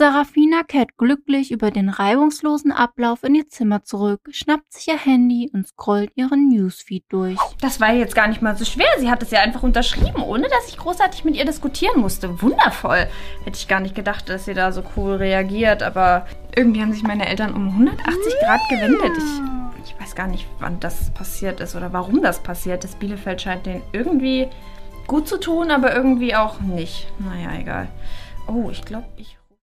Sarafina kehrt glücklich über den reibungslosen Ablauf in ihr Zimmer zurück, schnappt sich ihr Handy und scrollt ihren Newsfeed durch. Das war jetzt gar nicht mal so schwer. Sie hat es ja einfach unterschrieben, ohne dass ich großartig mit ihr diskutieren musste. Wundervoll. Hätte ich gar nicht gedacht, dass sie da so cool reagiert, aber irgendwie haben sich meine Eltern um 180 Grad gewendet. Ich weiß gar nicht, wann das passiert ist oder warum das passiert ist. Bielefeld scheint denen irgendwie gut zu tun, aber irgendwie auch nicht. Naja, egal. Oh, ich glaube, ich